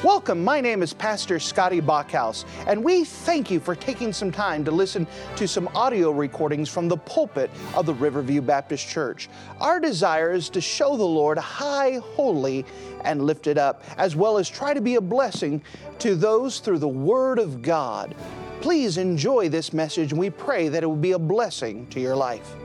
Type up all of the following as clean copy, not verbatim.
Welcome, my name is Pastor Scotty Bachhaus, and we thank you for taking some time to listen to some audio recordings from the pulpit of the Riverview Baptist Church. Our desire is to show the Lord high, holy, and lifted up, as well as try to be a blessing to those through the Word of God. Please enjoy this message, and we pray that it will be a blessing to your life.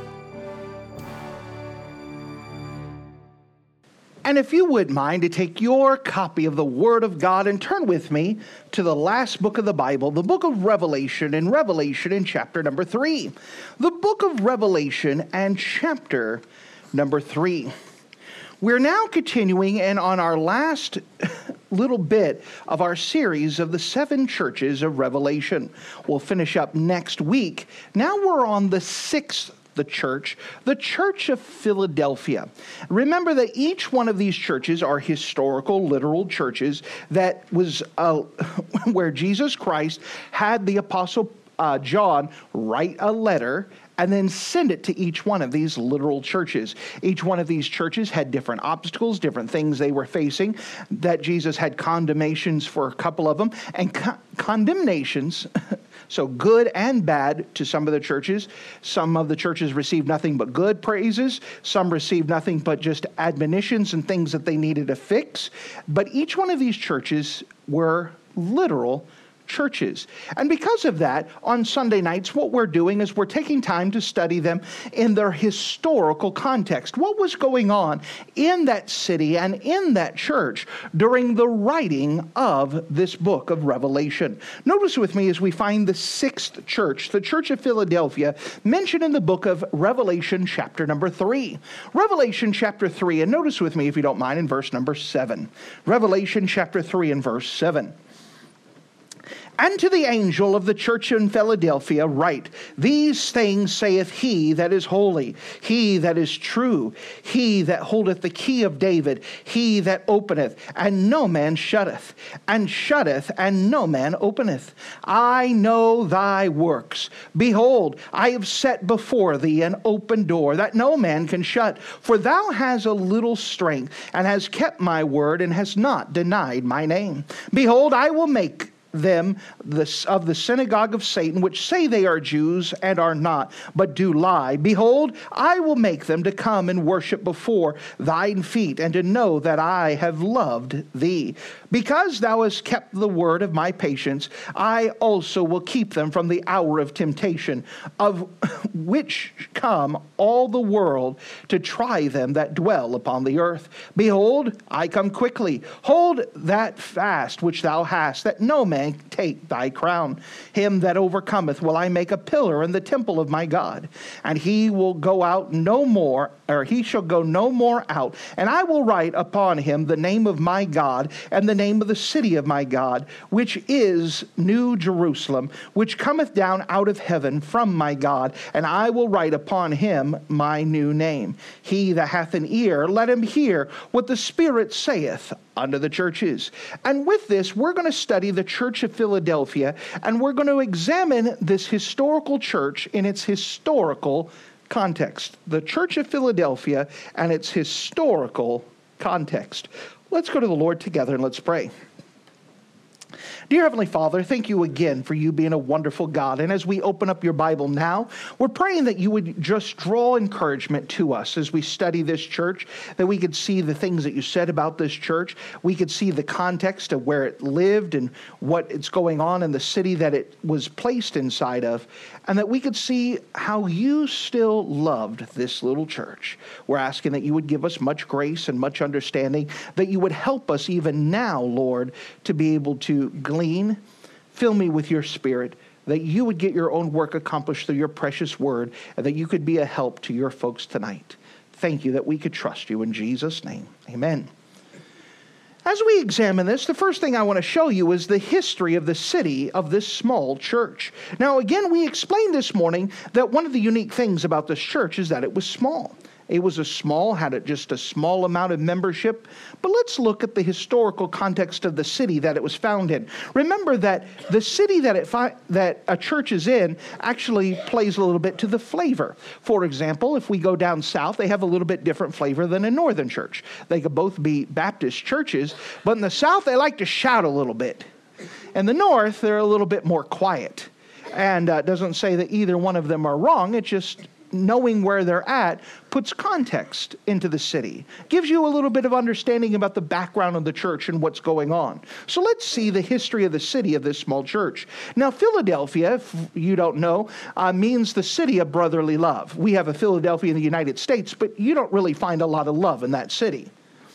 And if you would mind to take your copy of the Word of God and turn with me to the last book of the Bible, the book of Revelation in chapter number 3. The book of Revelation and chapter number 3. We're now continuing and on our last little bit of our series of the 7 churches of Revelation. We'll finish up next week. Now we're on the 6th the Church of Philadelphia. Remember that each one of these churches are historical, literal churches that was where Jesus Christ had the Apostle John write a letter and then send it to each one of these literal churches. Each one of these churches had different obstacles, different things they were facing, that Jesus had condemnations for a couple of them, and condemnations, so good and bad to some of the churches. Some of the churches received nothing but good praises. Some received nothing but just admonitions and things that they needed to fix. But each one of these churches were literal churches. And because of that, on Sunday nights, what we're doing is we're taking time to study them in their historical context. What was going on in that city and in that church during the writing of this book of Revelation? Notice with me as we find the 6th church, the Church of Philadelphia, mentioned in the book of Revelation chapter number 3. Revelation chapter 3, and notice with me if you don't mind in verse number 7. Revelation chapter 3 and verse 7. And to the angel of the church in Philadelphia write, These things saith he that is holy, he that is true, he that holdeth the key of David, he that openeth, and no man shutteth, and no man openeth. I know thy works. Behold, I have set before thee an open door, that no man can shut. For thou hast a little strength, and hast kept my word, and hast not denied my name. Behold, I will make them of the synagogue of Satan, which say they are Jews and are not, but do lie. Behold, I will make them to come and worship before thine feet, and to know that I have loved thee. Because thou hast kept the word of my patience, I also will keep them from the hour of temptation, of which come all the world to try them that dwell upon the earth. Behold, I come quickly. Hold that fast which thou hast, that no man take thy crown. Him that overcometh will I make a pillar in the temple of my God, and he will go out no more, or he shall go no more out. And I will write upon him the name of my God, and the name of the city of my God, which is New Jerusalem, which cometh down out of heaven from my God, and I will write upon him my new name. He that hath an ear, let him hear what the Spirit saith unto the churches. And with this, we're going to study the Church of Philadelphia, and we're going to examine this historical church in its historical context. The Church of Philadelphia and its historical context. Let's go to the Lord together and let's pray. Dear Heavenly Father, thank you again for you being a wonderful God. And as we open up your Bible now, we're praying that you would just draw encouragement to us as we study this church, that we could see the things that you said about this church. We could see the context of where it lived and what it's going on in the city that it was placed inside of, and that we could see how you still loved this little church. We're asking that you would give us much grace and much understanding, that you would help us even now, Lord, to be able to glean. Fill me with your Spirit, that you would get your own work accomplished through your precious word, and that you could be a help to your folks tonight. Thank you that we could trust you in Jesus' name. Amen. As we examine this, the first thing I want to show you is the history of the city of this small church. Now, again, we explained this morning that one of the unique things about this church is that it was small. It was had just a small amount of membership. But let's look at the historical context of the city that it was found in. Remember that the city that a church is in actually plays a little bit to the flavor. For example, if we go down south, they have a little bit different flavor than a northern church. They could both be Baptist churches, but in the south, they like to shout a little bit. In the north, they're a little bit more quiet. And it doesn't say that either one of them are wrong. It's just knowing where they're at puts context into the city, gives you a little bit of understanding about the background of the church and what's going on. So let's see the history of the city of this small church. Now, Philadelphia, if you don't know, means the city of brotherly love. We have a Philadelphia in the United States, but you don't really find a lot of love in that city.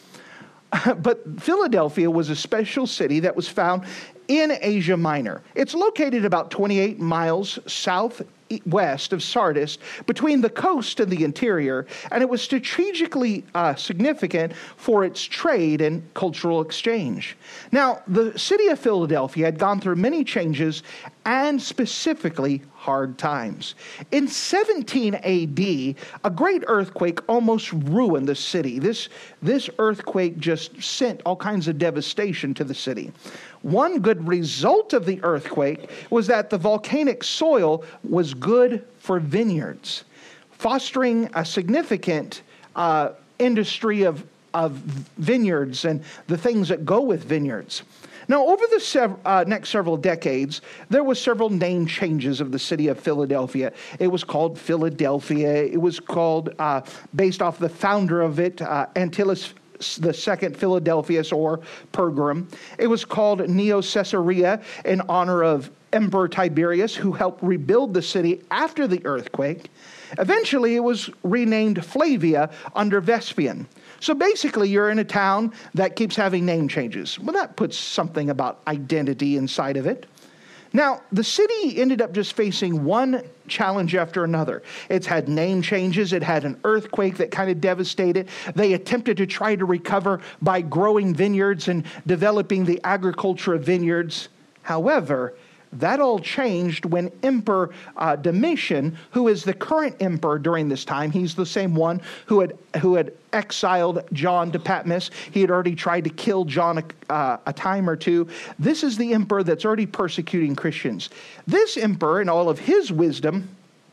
But Philadelphia was a special city that was found in Asia Minor. It's located about 28 miles southwest of Sardis, between the coast and the interior, and it was strategically significant for its trade and cultural exchange. Now, the city of Philadelphia had gone through many changes and specifically hard times. In 17 AD, a great earthquake almost ruined the city. This earthquake just sent all kinds of devastation to the city. One good result of the earthquake was that the volcanic soil was good for vineyards, fostering a significant industry of vineyards and the things that go with vineyards. Now, over the next several decades, there were several name changes of the city of Philadelphia. It was called Philadelphia. It was called, based off the founder of it, Antiochus the second Philadelphus or Pergamum. It was called Neo-Caesarea in honor of Emperor Tiberius, who helped rebuild the city after the earthquake. Eventually, it was renamed Flavia under Vespasian. So basically, you're in a town that keeps having name changes. Well, that puts something about identity inside of it. Now, the city ended up just facing one challenge after another. It's had name changes. It had an earthquake that kind of devastated. They attempted to try to recover by growing vineyards and developing the agriculture of vineyards. However, that all changed when Emperor Domitian, who is the current emperor during this time, he's the same one who had exiled John to Patmos. He had already tried to kill John a time or two. This is the emperor that's already persecuting Christians. This emperor, in all of his wisdom,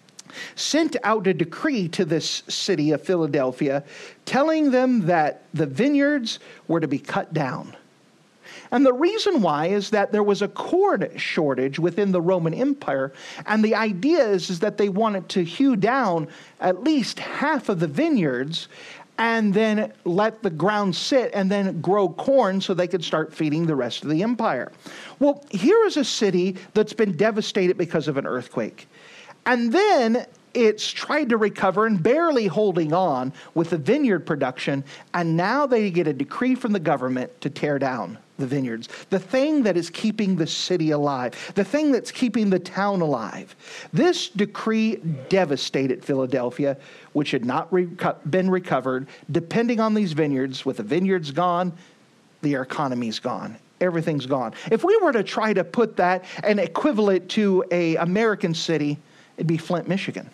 sent out a decree to this city of Philadelphia, telling them that the vineyards were to be cut down. And the reason why is that there was a corn shortage within the Roman Empire, and the idea is that they wanted to hew down at least half of the vineyards and then let the ground sit and then grow corn so they could start feeding the rest of the empire. Well, here is a city that's been devastated because of an earthquake. And then it's tried to recover and barely holding on with the vineyard production, and now they get a decree from the government to tear down the vineyards, the thing that is keeping the city alive, the thing that's keeping the town alive. This decree devastated Philadelphia, which had not been recovered. Depending on these vineyards, with the vineyards gone, the economy's gone. Everything's gone. If we were to try to put that and equivalent to an American city, it'd be Flint, Michigan.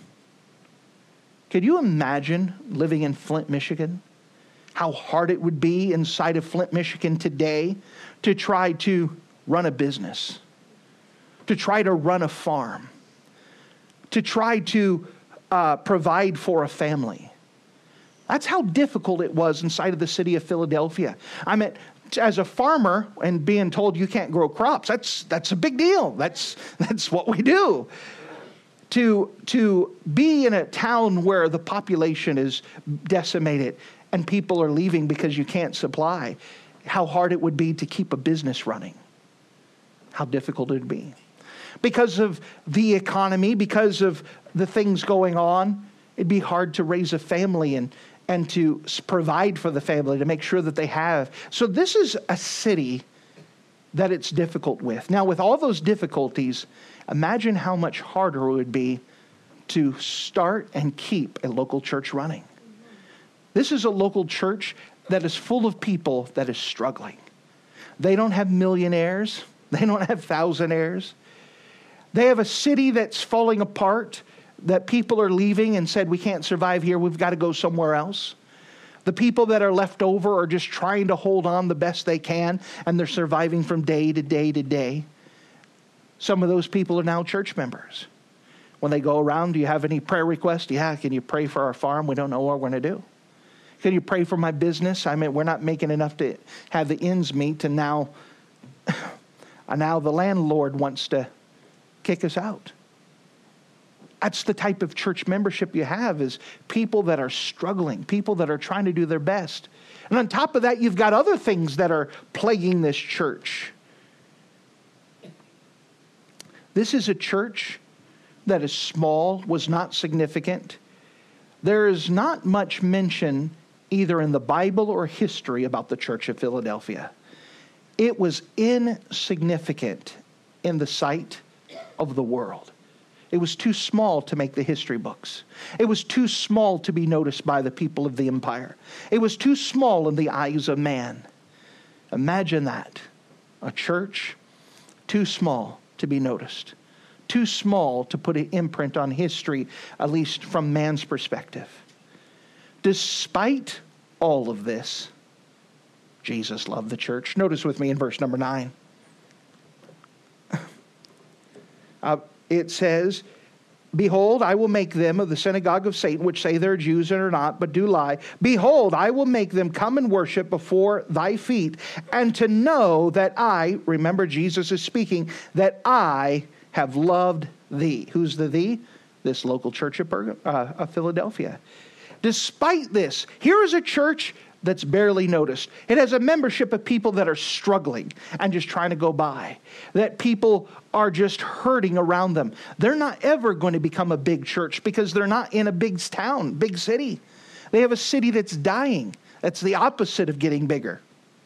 Could you imagine living in Flint, Michigan? How hard it would be inside of Flint, Michigan today to try to run a business, to try to run a farm, to try to provide for a family. That's how difficult it was inside of the city of Philadelphia. I mean, as a farmer and being told you can't grow crops, that's a big deal. That's what we do. To be in a town where the population is decimated and people are leaving because you can't supply, how hard it would be to keep a business running. How difficult it would be. Because of the economy, because of the things going on, it'd be hard to raise a family and to provide for the family, to make sure that they have. So this is a city that it's difficult with. Now, with all those difficulties, imagine how much harder it would be to start and keep a local church running. This is a local church that is full of people that is struggling. They don't have millionaires. They don't have thousandaires. They have a city that's falling apart. that people are leaving and said, we can't survive here, we've got to go somewhere else. The people that are left over are just trying to hold on the best they can, and they're surviving from day to day to day. Some of those people are now church members. When they go around, do you have any prayer requests? Yeah, can you pray for our farm? We don't know what we're going to do. Can you pray for my business? I mean, we're not making enough to have the ends meet, and now the landlord wants to kick us out. That's the type of church membership you have, is people that are struggling, people that are trying to do their best. And on top of that, you've got other things that are plaguing this church. This is a church that is small, was not significant. There is not much mention either in the Bible or history about the Church of Philadelphia. It was insignificant in the sight of the world. It was too small to make the history books. It was too small to be noticed by the people of the empire. It was too small in the eyes of man. Imagine that. A church too small to be noticed. Too small to put an imprint on history, at least from man's perspective. Despite all of this, Jesus loved the church. Notice with me in verse number 9. It says, behold, I will make them of the synagogue of Satan, which say they're Jews and are not, but do lie. Behold, I will make them come and worship before thy feet, and to know that I, remember Jesus is speaking, that I have loved thee. Who's the thee? This local church of Philadelphia. Despite this, here is a church that's barely noticed. It has a membership of people that are struggling and just trying to go by. That people are just hurting around them. They're not ever going to become a big church because they're not in a big town, big city. They have a city that's dying. That's the opposite of getting bigger.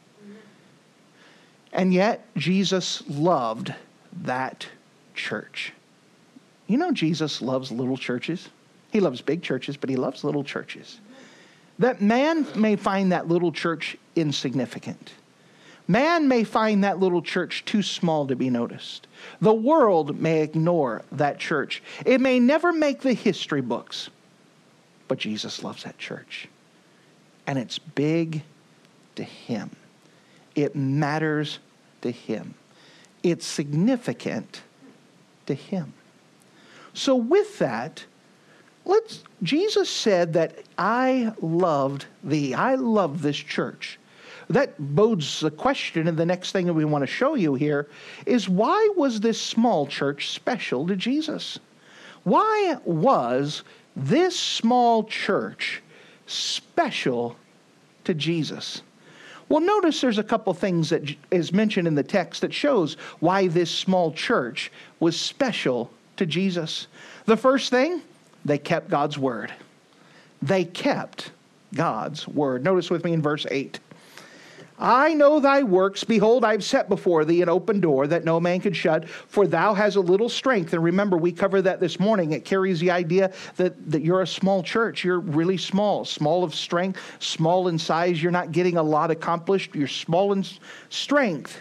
And yet, Jesus loved that church. You know, Jesus loves little churches. He loves big churches, but he loves little churches. That man may find that little church insignificant. Man may find that little church too small to be noticed. The world may ignore that church. It may never make the history books. But Jesus loves that church. And it's big to him. It matters to him. It's significant to him. So with that, Jesus said that I loved thee. I love this church. That bodes the question, and the next thing that we want to show you here is, why was this small church special to Jesus? Why was this small church special to Jesus? Well, notice there's a couple things that is mentioned in the text that shows why this small church was special to Jesus. The first thing, they kept God's word. They kept God's word. Notice with me in verse 8. I know thy works. Behold, I've set before thee an open door that no man can shut, for thou hast a little strength. And remember, we covered that this morning. It carries the idea that you're a small church. You're really small of strength, small in size. You're not getting a lot accomplished. You're small in strength.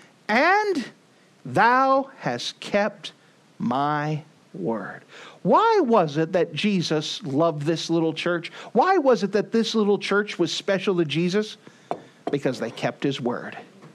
And thou hast kept my word. Why was it that Jesus loved this little church? Why was it that this little church was special to Jesus? Because they kept his word.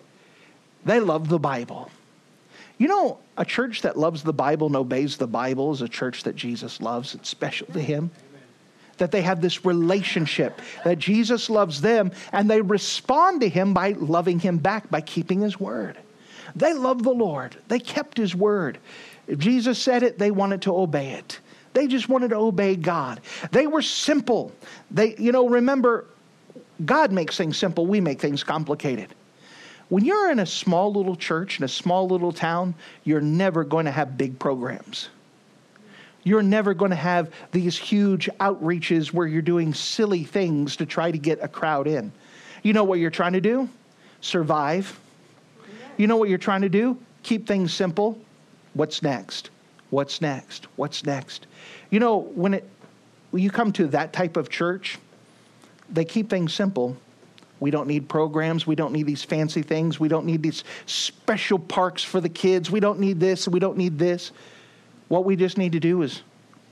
They loved the Bible. You know, a church that loves the Bible and obeys the Bible is a church that Jesus loves. It's special to him. That they have this relationship, that Jesus loves them, and they respond to him by loving him back, by keeping his word. They love the Lord. They kept his word. If Jesus said it, they wanted to obey it. They just wanted to obey God. They were simple. Remember, God makes things simple. We make things complicated. When you're in a small little church in a small little town, you're never going to have big programs. You're never going to have these huge outreaches where you're doing silly things to try to get a crowd in. You know what you're trying to do? Survive. You know what you're trying to do? Keep things simple. What's next? What's next? What's next? You know, when you come to that type of church, they keep things simple. We don't need programs. We don't need these fancy things. We don't need these special parks for the kids. We don't need this. We don't need this. What we just need to do is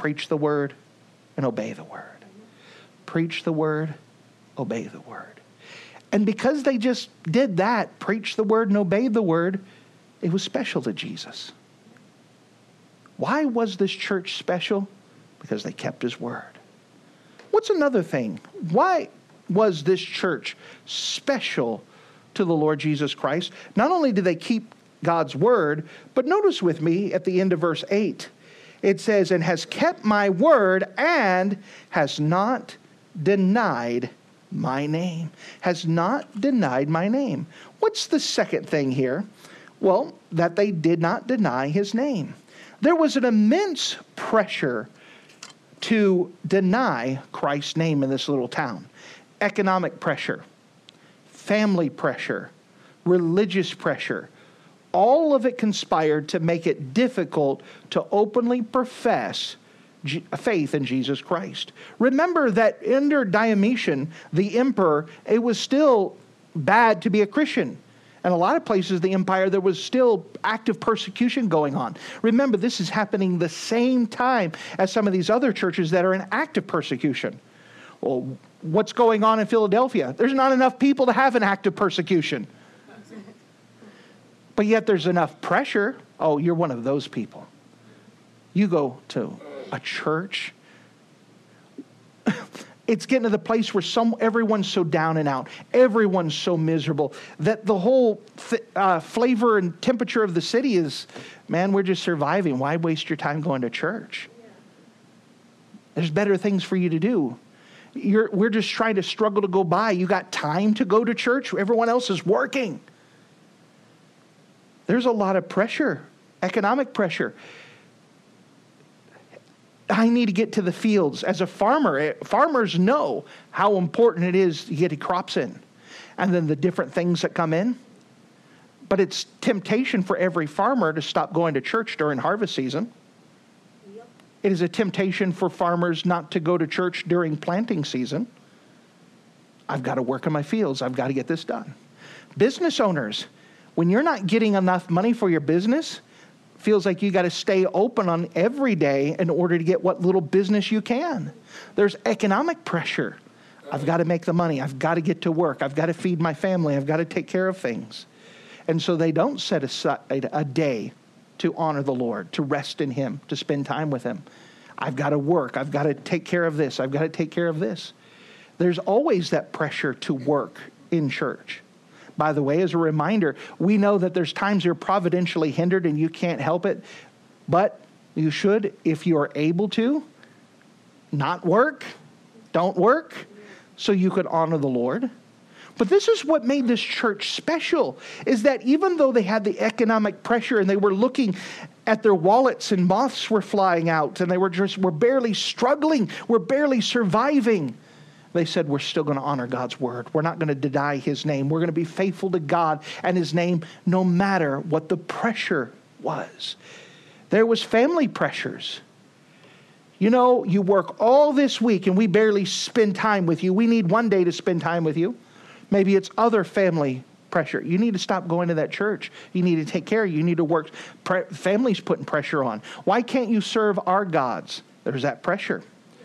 preach the word and obey the word. Preach the word, obey the word. And because they just did that, preach the word and obey the word, it was special to Jesus. Why was this church special? Because they kept his word. What's another thing? Why was this church special to the Lord Jesus Christ? Not only did they keep God's word, but notice with me at the end of verse 8, it says, and has kept my word and has not denied my name. Has not denied my name. What's the second thing here? Well, that they did not deny his name. There was an immense pressure to deny Christ's name in this little town. Economic pressure, family pressure, religious pressure. All of it conspired to make it difficult to openly profess faith in Jesus Christ. Remember that under Diocletian, the emperor, it was still bad to be a Christian. And a lot of places, the empire, there was still active persecution going on. Remember, this is happening the same time as some of these other churches that are in active persecution. Well, what's going on in Philadelphia? There's not enough people to have an active persecution. But yet there's enough pressure. Oh, you're one of those people. You go to a church. It's getting to the place where everyone's so down and out. Everyone's so miserable that the whole flavor and temperature of the city is, man, we're just surviving. Why waste your time going to church? There's better things for you to do. We're just trying to struggle to go by. You got time to go to church? Everyone else is working. There's a lot of pressure, economic pressure. I need to get to the fields. As a farmer, farmers know how important it is to get crops in. And then the different things that come in. But it's temptation for every farmer to stop going to church during harvest season. Yep. It is a temptation for farmers not to go to church during planting season. I've got to work in my fields. I've got to get this done. Business owners, when you're not getting enough money for your business, feels like you got to stay open on every day in order to get what little business you can. There's economic pressure. I've got to make the money. I've got to get to work. I've got to feed my family. I've got to take care of things. And so they don't set aside a day to honor the Lord, to rest in him, to spend time with him. I've got to work. I've got to take care of this. I've got to take care of this. There's always that pressure to work in church. By the way, as a reminder, we know that there's times you're providentially hindered and you can't help it, but you should, if you're able to, not work, don't work, so you could honor the Lord. But this is what made this church special, is that even though they had the economic pressure and they were looking at their wallets and moths were flying out and they were barely struggling, were barely surviving, they said, we're still going to honor God's word. We're not going to deny his name. We're going to be faithful to God and his name no matter what the pressure was. There was family pressures. You know, you work all this week and we barely spend time with you. We need one day to spend time with you. Maybe it's other family pressure. You need to stop going to that church. You need to take care. You need to work. Family's putting pressure on. Why can't you serve our gods? There's that pressure.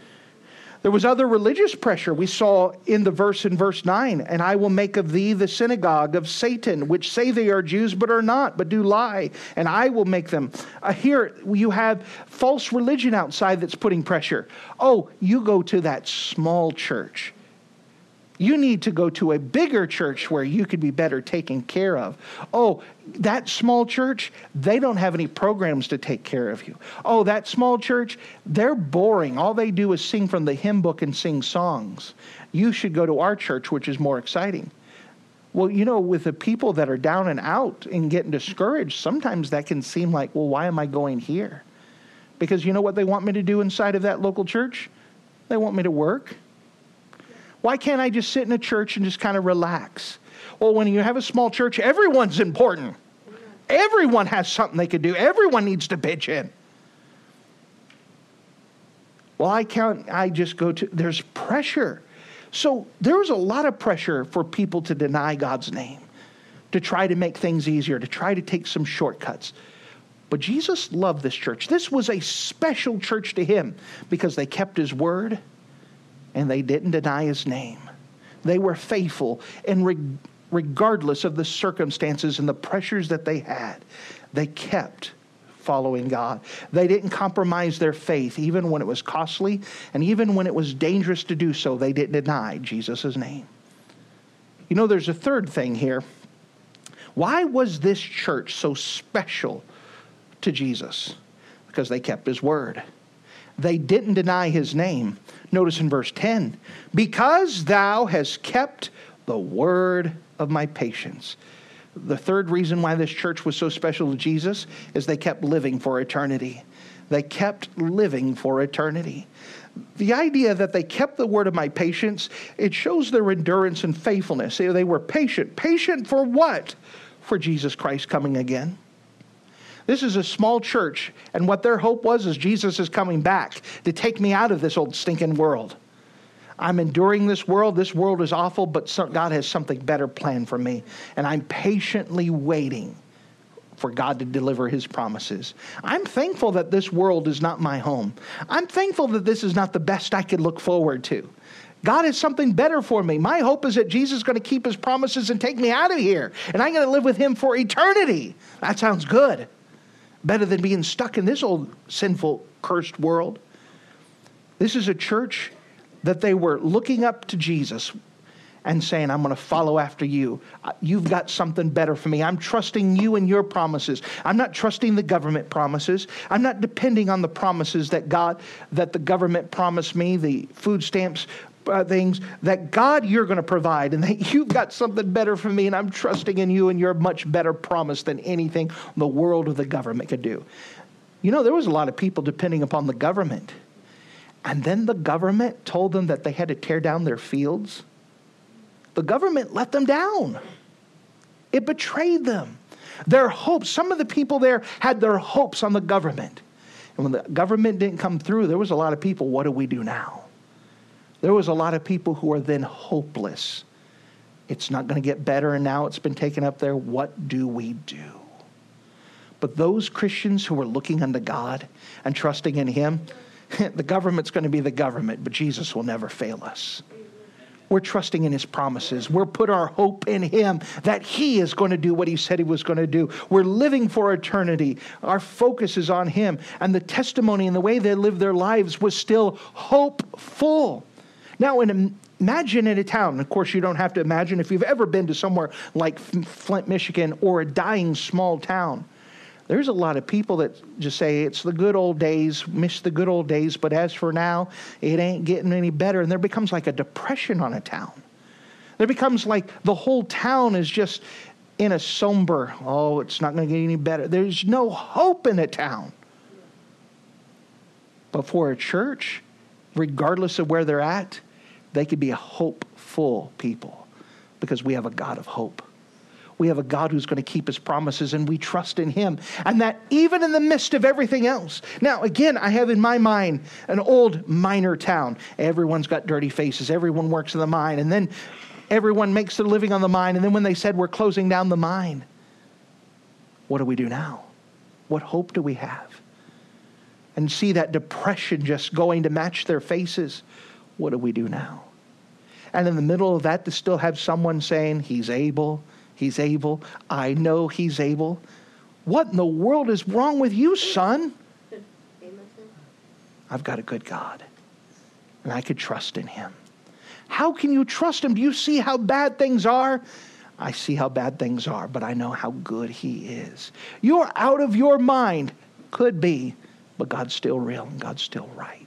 There was other religious pressure. We saw in verse 9, and I will make of thee the synagogue of Satan, which say they are Jews, but are not, but do lie, and I will make them. Here you have false religion outside that's putting pressure. Oh, you go to that small church. You need to go to a bigger church where you could be better taken care of. Oh, that small church, they don't have any programs to take care of you. Oh, that small church, they're boring. All they do is sing from the hymn book and sing songs. You should go to our church, which is more exciting. Well, you know, with the people that are down and out and getting discouraged, sometimes that can seem like, well, why am I going here? Because you know what they want me to do inside of that local church? They want me to work. Why can't I just sit in a church and just kind of relax? Well, when you have a small church, everyone's important. Everyone has something they could do. Everyone needs to pitch in. Well, I just go to, there's pressure. So there's a lot of pressure for people to deny God's name, to try to make things easier, to try to take some shortcuts. But Jesus loved this church. This was a special church to him because they kept his word and they didn't deny his name. They were faithful, and regardless of the circumstances and the pressures that they had, they kept following God. They didn't compromise their faith, even when it was costly, and even when it was dangerous to do so, they didn't deny Jesus' name. You know, there's a third thing here. Why was this church so special to Jesus? Because they kept his word. They didn't deny his name. Notice in verse 10, because thou hast kept the word of my patience. The third reason why this church was so special to Jesus is they kept living for eternity. They kept living for eternity. The idea that they kept the word of my patience, it shows their endurance and faithfulness. They were patient. Patient for what? For Jesus Christ coming again. This is a small church, and what their hope was is Jesus is coming back to take me out of this old stinking world. I'm enduring this world. This world is awful, but God has something better planned for me. And I'm patiently waiting for God to deliver his promises. I'm thankful that this world is not my home. I'm thankful that this is not the best I could look forward to. God has something better for me. My hope is that Jesus is going to keep his promises and take me out of here. And I'm going to live with him for eternity. That sounds good. Better than being stuck in this old sinful, cursed world. This is a church that they were looking up to Jesus and saying, I'm going to follow after you. You've got something better for me. I'm trusting you and your promises. I'm not trusting the government promises. I'm not depending on the promises that the government promised me, the food stamps, things that God, you're going to provide, and that you've got something better for me, and I'm trusting in you and your much better promise than anything the world or the government could do. You know, there was a lot of people depending upon the government. And then the government told them that they had to tear down their fields. The government let them down. It betrayed them. Their hopes, some of the people there had their hopes on the government. And when the government didn't come through, there was a lot of people, what do we do now? There was a lot of people who are then hopeless. It's not going to get better, and now it's been taken up there. What do we do? But those Christians who are looking unto God and trusting in him, the government's going to be the government, but Jesus will never fail us. We're trusting in his promises. We're put our hope in him that he is going to do what he said he was going to do. We're living for eternity. Our focus is on him. And the testimony and the way they lived their lives was still hopeful. Now, imagine in a town, of course you don't have to imagine if you've ever been to somewhere like Flint, Michigan, or a dying small town. There's a lot of people that just say it's the good old days, miss the good old days, but as for now, it ain't getting any better. And there becomes like a depression on a town. There becomes like the whole town is just in a somber, oh, it's not going to get any better. There's no hope in a town. But for a church, regardless of where they're at, they could be a hopeful people because we have a God of hope. We have a God who's going to keep his promises, and we trust in him. And that even in the midst of everything else. Now, again, I have in my mind an old miner town. Everyone's got dirty faces. Everyone works in the mine. And then everyone makes their living on the mine. And then when they said we're closing down the mine, what do we do now? What hope do we have? And see that depression just going to match their faces. What do we do now? And in the middle of that, to still have someone saying, he's able. He's able. I know he's able. What in the world is wrong with you, son? I've got a good God, and I could trust in him. How can you trust him? Do you see how bad things are? I see how bad things are, but I know how good he is. You're out of your mind. Could be, but God's still real and God's still right.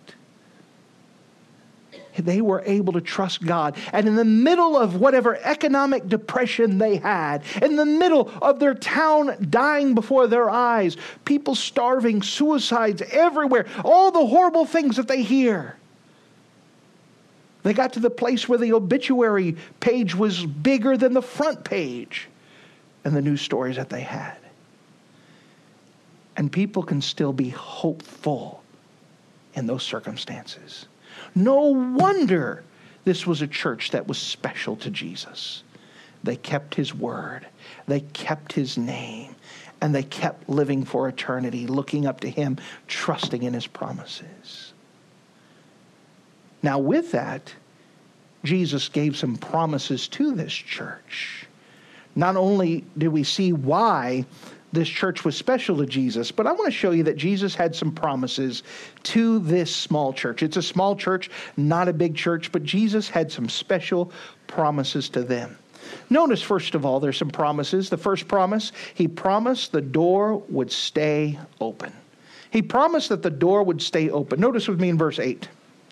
They were able to trust God. And in the middle of whatever economic depression they had, in the middle of their town dying before their eyes, people starving, suicides everywhere, all the horrible things that they hear. They got to the place where the obituary page was bigger than the front page and the news stories that they had. And people can still be hopeful in those circumstances. No wonder this was a church that was special to Jesus. They kept his word. They kept his name. And they kept living for eternity, looking up to him, trusting in his promises. Now with that, Jesus gave some promises to this church. Not only did we see why this church was special to Jesus, but I want to show you that Jesus had some promises to this small church. It's a small church, not a big church, but Jesus had some special promises to them. Notice, first of all, there's some promises. The first promise, he promised the door would stay open. He promised that the door would stay open. Notice with me in verse 8.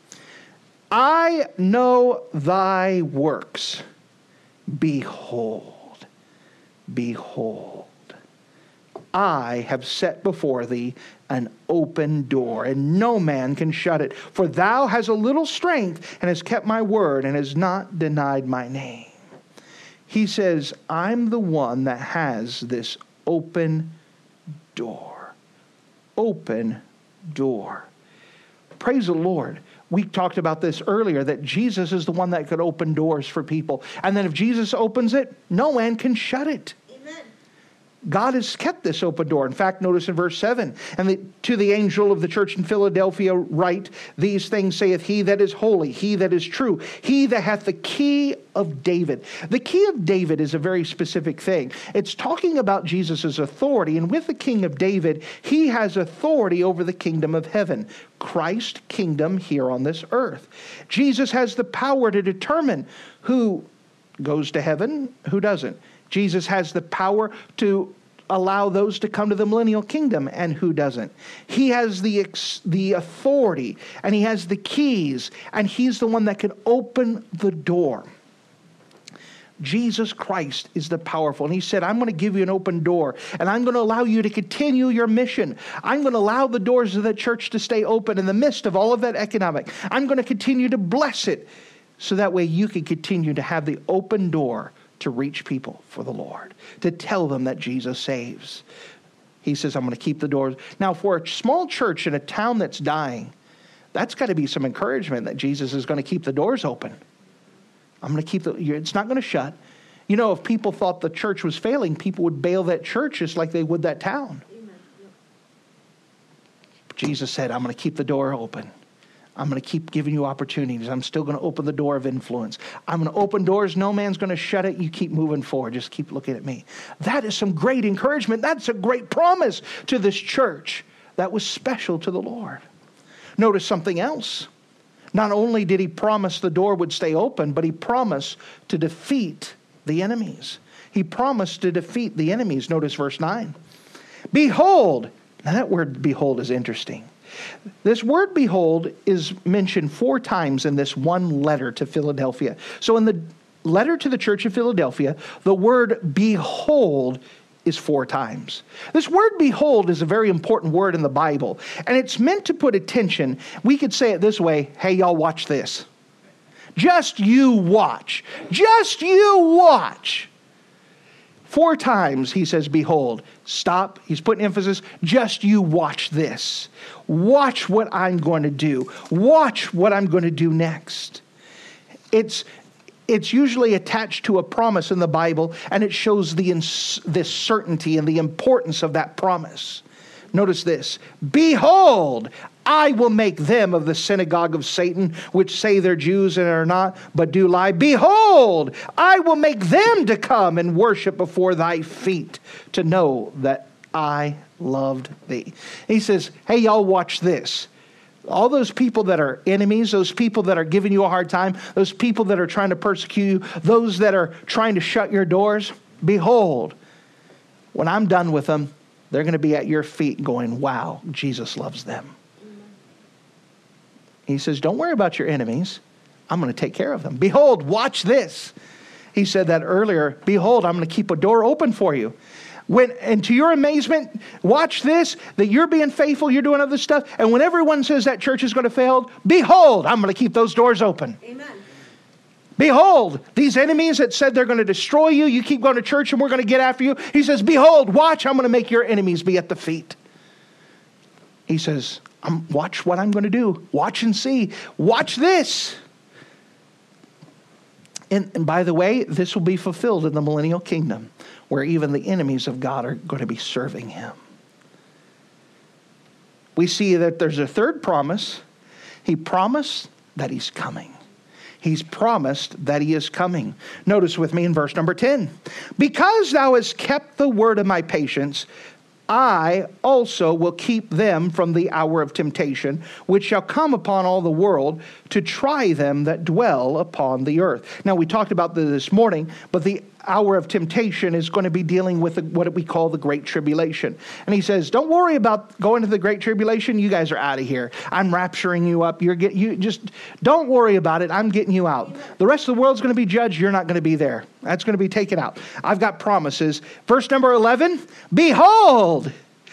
I know thy works. Behold, behold, I have set before thee an open door, and no man can shut it. For thou hast a little strength, and hast kept my word, and hast not denied my name. He says, I'm the one that has this open door. Open door. Praise the Lord. We talked about this earlier, that Jesus is the one that could open doors for people. And then if Jesus opens it, no man can shut it. Amen. God has kept this open door. In fact, notice in verse 7, and to the angel of the church in Philadelphia write, these things saith he that is holy, he that is true, he that hath the key of David. The key of David is a very specific thing. It's talking about Jesus' authority, and with the king of David, he has authority over the kingdom of heaven. Christ's kingdom here on this earth. Jesus has the power to determine who goes to heaven, who doesn't. Jesus has the power to allow those to come to the millennial kingdom and who doesn't. He has the authority and he has the keys, and he's the one that can open the door. Jesus Christ is the powerful. And he said, I'm going to give you an open door, and I'm going to allow you to continue your mission. I'm going to allow the doors of the church to stay open in the midst of all of that economic. I'm going to continue to bless it so that way you can continue to have the open door to reach people for the Lord, to tell them that Jesus saves. He says, I'm going to keep the doors. Now, for a small church in a town that's dying, that's got to be some encouragement that Jesus is going to keep the doors open. I'm going to keep it's not going to shut. You know, if people thought the church was failing, people would bail that church just like they would that town. Amen. Yep. Jesus said, I'm going to keep the door open. I'm going to keep giving you opportunities. I'm still going to open the door of influence. I'm going to open doors. No man's going to shut it. You keep moving forward. Just keep looking at me. That is some great encouragement. That's a great promise to this church that was special to the Lord. Notice something else. Not only did he promise the door would stay open, but he promised to defeat the enemies. He promised to defeat the enemies. Notice verse 9. Behold. Now that word behold is interesting. This word behold is mentioned 4 times in this one letter to Philadelphia. So in the letter to the church of Philadelphia, the word behold is 4 times. This word behold is a very important word in the Bible, and it's meant to put attention. We could say it this way, hey, y'all watch this. Just you watch. Just you watch. 4 times he says, behold, stop. He's putting emphasis. Just you watch this. Watch what I'm going to do. Watch what I'm going to do next. It's usually attached to a promise in the Bible, and it shows this certainty and the importance of that promise. Notice this. Behold, I will make them of the synagogue of Satan, which say they're Jews and are not, but do lie. Behold, I will make them to come and worship before thy feet, to know that I loved thee. He says, hey, y'all watch this. All those people that are enemies, those people that are giving you a hard time, those people that are trying to persecute you, those that are trying to shut your doors, behold, when I'm done with them, they're going to be at your feet going, wow, Jesus loves them. He says, don't worry about your enemies. I'm going to take care of them. Behold, watch this. He said that earlier. Behold, I'm going to keep a door open for you. And to your amazement, watch this, that you're being faithful, you're doing other stuff. And when everyone says that church is going to fail, behold, I'm going to keep those doors open. Amen. Behold, these enemies that said they're going to destroy you, you keep going to church and we're going to get after you. He says, behold, watch, I'm going to make your enemies be at the feet. He says, watch what I'm going to do. Watch and see. Watch this. And by the way, this will be fulfilled in the millennial kingdom. where even the enemies of God are going to be serving him. We see that there's a third promise. He promised that he's coming. He's promised that he is coming. Notice with me in verse number 10. Because thou hast kept the word of my patience, I also will keep them from the hour of temptation, which shall come upon all the world to try them that dwell upon the earth. Now, we talked about this morning, but the hour of temptation is going to be dealing with what we call the Great Tribulation. And he says, don't worry about going to the Great Tribulation. You guys are out of here. I'm rapturing you up. You just don't worry about it. I'm getting you out. The rest of the world's going to be judged. You're not going to be there. That's going to be taken out. I've got promises. Verse number 11, behold,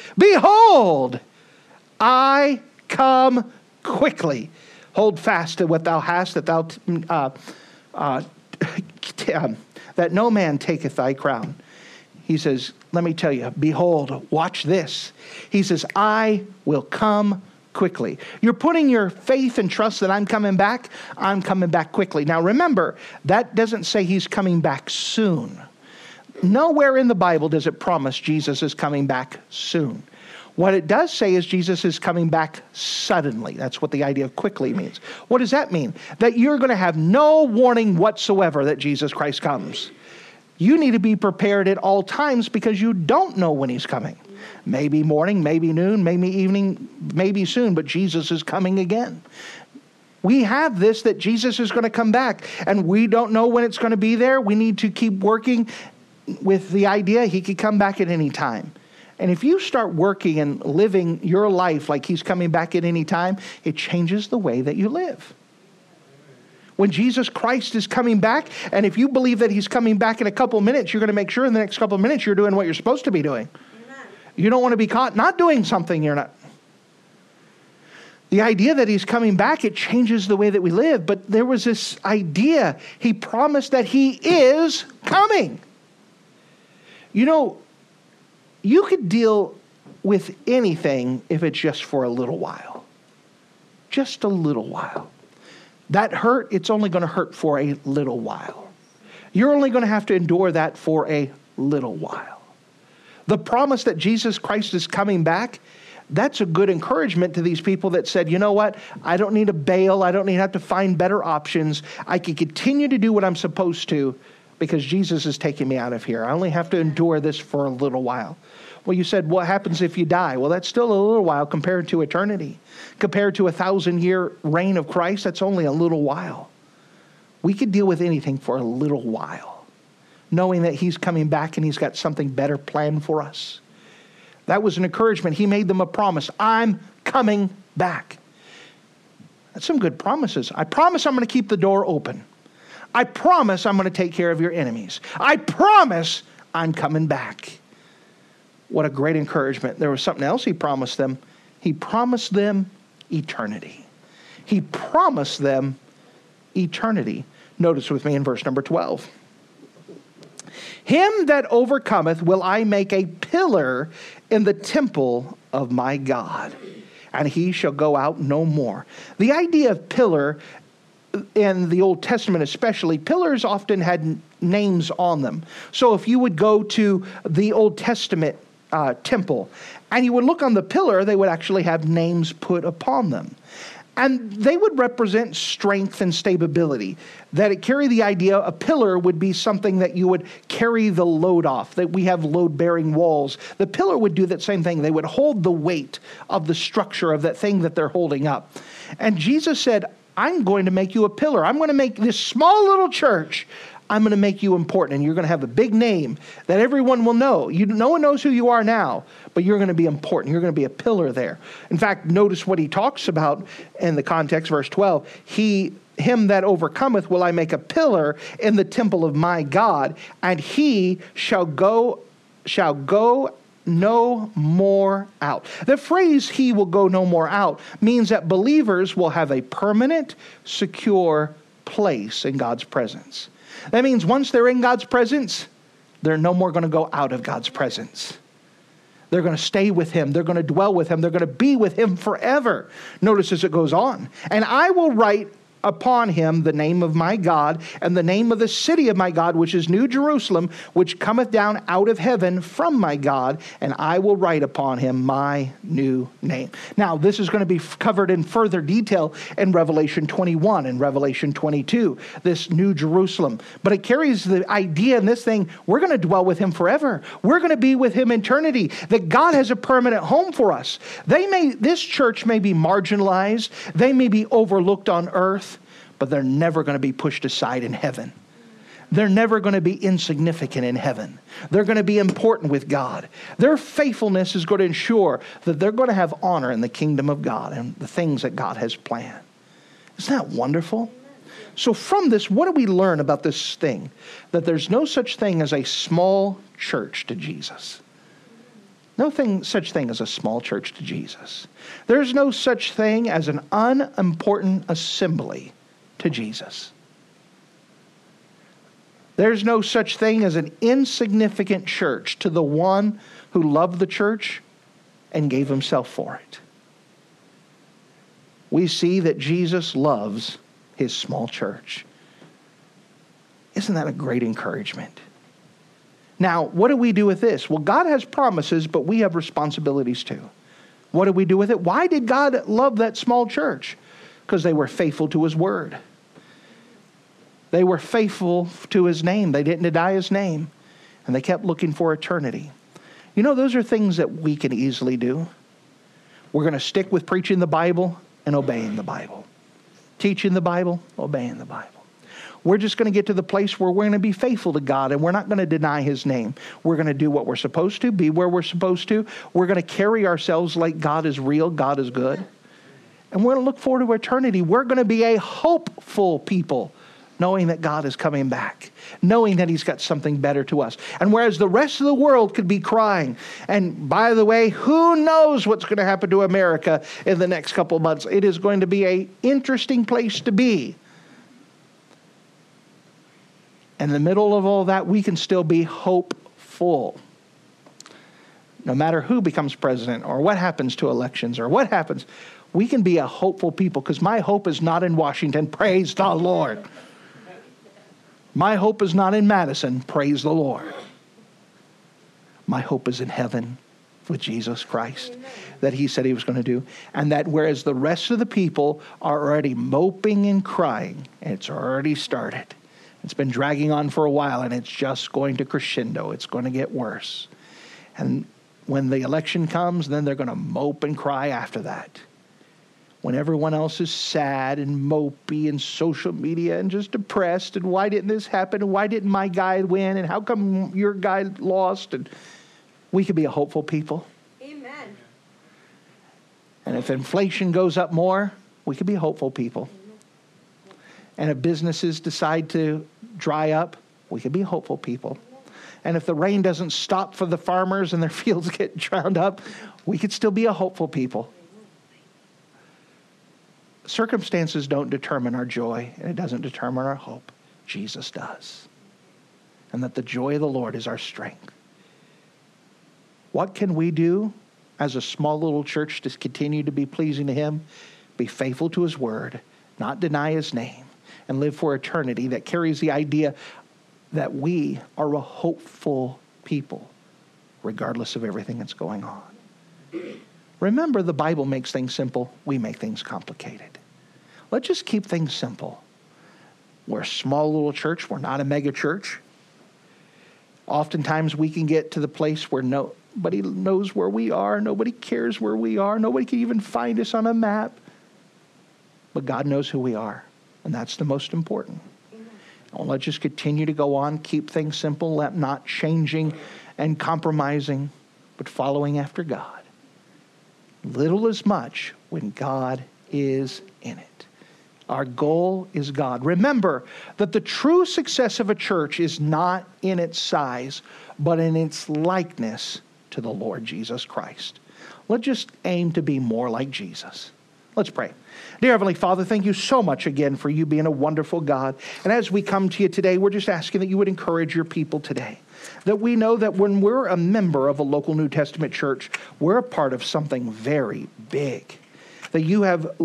I come quickly. Hold fast to what thou hast, that no man taketh thy crown. He says, let me tell you, behold, watch this. He says, I will come quickly. You're putting your faith and trust that I'm coming back. I'm coming back quickly. Now remember, that doesn't say he's coming back soon. Nowhere in the Bible does it promise Jesus is coming back soon. What it does say is Jesus is coming back suddenly. That's what the idea of quickly means. What does that mean? That you're going to have no warning whatsoever that Jesus Christ comes. You need to be prepared at all times because you don't know when he's coming. Maybe morning, maybe noon, maybe evening, maybe soon, but Jesus is coming again. We have this that Jesus is going to come back, and we don't know when it's going to be there. We need to keep working with the idea he could come back at any time. And if you start working and living your life like he's coming back at any time, it changes the way that you live. When Jesus Christ is coming back, and if you believe that he's coming back in a couple of minutes, you're going to make sure in the next couple of minutes you're doing what you're supposed to be doing. Amen. You don't want to be caught not doing something you're not. The idea that he's coming back, it changes the way that we live. But there was this idea. He promised that he is coming. You know, you could deal with anything if it's just for a little while. Just a little while. That hurt, it's only going to hurt for a little while. You're only going to have to endure that for a little while. The promise that Jesus Christ is coming back, that's a good encouragement to these people that said, you know what, I don't need to bail. I don't need to have to find better options. I can continue to do what I'm supposed to because Jesus is taking me out of here. I only have to endure this for a little while. Well, you said, what happens if you die? Well, that's still a little while compared to eternity. Compared to 1,000-year reign of Christ, that's only a little while. We could deal with anything for a little while, knowing that he's coming back and he's got something better planned for us. That was an encouragement. He made them a promise. I'm coming back. That's some good promises. I promise I'm going to keep the door open. I promise I'm going to take care of your enemies. I promise I'm coming back. What a great encouragement. There was something else he promised them. He promised them eternity. He promised them eternity. Notice with me in verse number 12. Him that overcometh will I make a pillar in the temple of my God, and he shall go out no more. The idea of pillar in the Old Testament especially, pillars often had names on them. So if you would go to the Old Testament temple, and you would look on the pillar, they would actually have names put upon them. And they would represent strength and stability. That it carry the idea, a pillar would be something that you would carry the load off, that we have load-bearing walls. The pillar would do that same thing. They would hold the weight of the structure of that thing that they're holding up. And Jesus said, I'm going to make you a pillar. I'm going to make this small little church, I'm going to make you important, and you're going to have a big name that everyone will know. No one knows who you are now, but you're going to be important. You're going to be a pillar there. In fact, notice what he talks about in the context, verse 12. Him that overcometh will I make a pillar in the temple of my God, and he shall go no more out. The phrase, he will go no more out, means that believers will have a permanent, secure place in God's presence. That means once they're in God's presence, they're no more going to go out of God's presence. They're going to stay with him. They're going to dwell with him. They're going to be with him forever. Notice as it goes on. And I will write upon him the name of my God and the name of the city of my God, which is New Jerusalem, which cometh down out of heaven from my God, and I will write upon him my new name. Now, this is going to be covered in further detail in Revelation 21 and Revelation 22, this New Jerusalem. But it carries the idea in this thing, we're going to dwell with him forever. We're going to be with him in eternity, that God has a permanent home for us. This church may be marginalized, they may be overlooked on earth, but they're never going to be pushed aside in heaven. They're never going to be insignificant in heaven. They're going to be important with God. Their faithfulness is going to ensure that they're going to have honor in the kingdom of God and the things that God has planned. Isn't that wonderful? So from this, what do we learn about this thing? That there's no such thing as a small church to Jesus. Such thing as a small church to Jesus. There's no such thing as an unimportant assembly to Jesus. There's no such thing as an insignificant church to the one who loved the church and gave himself for it. We see that Jesus loves his small church. Isn't that a great encouragement? Now, what do we do with this? Well, God has promises, but we have responsibilities too. What do we do with it? Why did God love that small church? Because they were faithful to his word. They were faithful to his name. They didn't deny his name. And they kept looking for eternity. You know, those are things that we can easily do. We're going to stick with preaching the Bible and obeying the Bible. Teaching the Bible, obeying the Bible. We're just going to get to the place where we're going to be faithful to God and we're not going to deny his name. We're going to do what we're supposed to, be where we're supposed to. We're going to carry ourselves like God is real, God is good. And we're going to look forward to eternity. We're going to be a hopeful people, knowing that God is coming back, knowing that he's got something better to us. And whereas the rest of the world could be crying, and by the way, who knows what's going to happen to America in the next couple of months? It is going to be an interesting place to be. In the middle of all that, we can still be hopeful. No matter who becomes president or what happens to elections or what happens, we can be a hopeful people because my hope is not in Washington. Praise the Lord. My hope is not in Madison. Praise the Lord. My hope is in heaven with Jesus Christ. Amen. That he said he was going to do. And that whereas the rest of the people are already moping and crying, and it's already started. It's been dragging on for a while, and it's just going to crescendo. It's going to get worse. And when the election comes, then they're going to mope and cry after that. When everyone else is sad and mopey and social media and just depressed, and why didn't this happen? And why didn't my guy win? And how come your guy lost? And we could be a hopeful people. Amen. And if inflation goes up more, we could be hopeful people. And if businesses decide to dry up, we could be hopeful people. And if the rain doesn't stop for the farmers and their fields get drowned up, we could still be a hopeful people. Circumstances don't determine our joy, and it doesn't determine our hope. Jesus does. And that the joy of the Lord is our strength. What can we do as a small little church to continue to be pleasing to him? Be faithful to his word, not deny his name, and live for eternity that carries the idea that we are a hopeful people, regardless of everything that's going on. Remember, the Bible makes things simple. We make things complicated. Let's just keep things simple. We're a small little church. We're not a mega church. Oftentimes we can get to the place where nobody knows where we are. Nobody cares where we are. Nobody can even find us on a map. But God knows who we are. And that's the most important. Amen. Let's just continue to go on, keep things simple, not changing and compromising, but following after God. Little as much when God is in it. Our goal is God. Remember that the true success of a church is not in its size, but in its likeness to the Lord Jesus Christ. Let's just aim to be more like Jesus. Let's pray. Dear Heavenly Father, thank you so much again for you being a wonderful God. And as we come to you today, we're just asking that you would encourage your people today. That we know that when we're a member of a local New Testament church, we're a part of something very big. That you have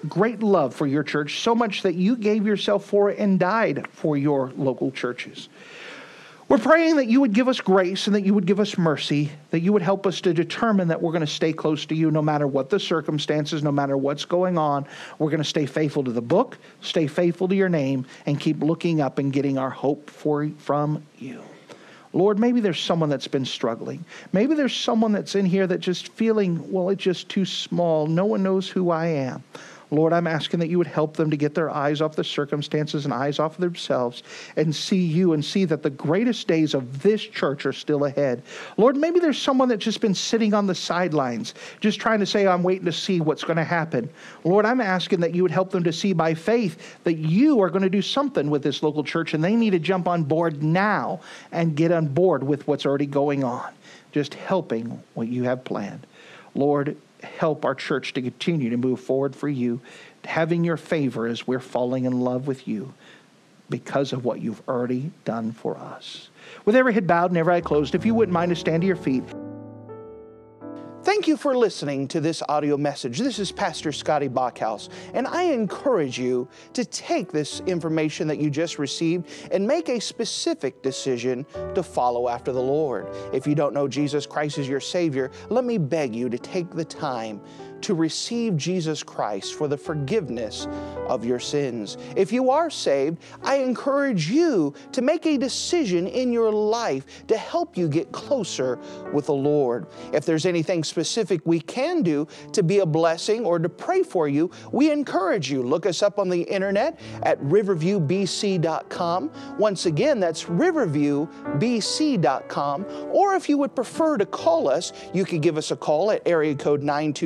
great love for your church, so much that you gave yourself for it and died for your local churches. We're praying that you would give us grace and that you would give us mercy, that you would help us to determine that we're going to stay close to you no matter what the circumstances, no matter what's going on. We're going to stay faithful to the book, stay faithful to your name, and keep looking up and getting our hope from you. Lord, maybe there's someone that's been struggling. Maybe there's someone that's in here that just feeling, well, it's just too small. No one knows who I am. Lord, I'm asking that you would help them to get their eyes off the circumstances and eyes off of themselves and see you and see that the greatest days of this church are still ahead. Lord, maybe there's someone that's just been sitting on the sidelines, just trying to say, I'm waiting to see what's going to happen. Lord, I'm asking that you would help them to see by faith that you are going to do something with this local church and they need to jump on board now and get on board with what's already going on, just helping what you have planned. Lord, help our church to continue to move forward for you, having your favor as we're falling in love with you because of what you've already done for us. With every head bowed and every eye closed, if you wouldn't mind to stand to your feet. Thank you for listening to this audio message. This is Pastor Scotty Bachhaus, and I encourage you to take this information that you just received and make a specific decision to follow after the Lord. If you don't know Jesus Christ as your Savior, let me beg you to take the time to receive Jesus Christ for the forgiveness of your sins. If you are saved, I encourage you to make a decision in your life to help you get closer with the Lord. If there's anything specific we can do to be a blessing or to pray for you, we encourage you. Look us up on the internet at riverviewbc.com. Once again, that's riverviewbc.com. Or if you would prefer to call us, you could give us a call at area code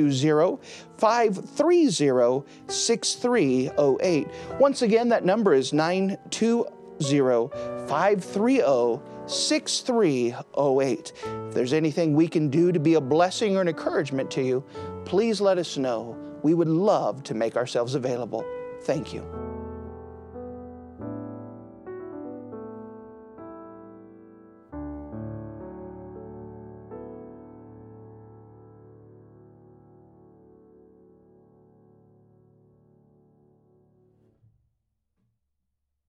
920-530-6308. Once again, that number is 920-530-6308. If there's anything we can do to be a blessing or an encouragement to you, please let us know. We would love to make ourselves available. Thank you.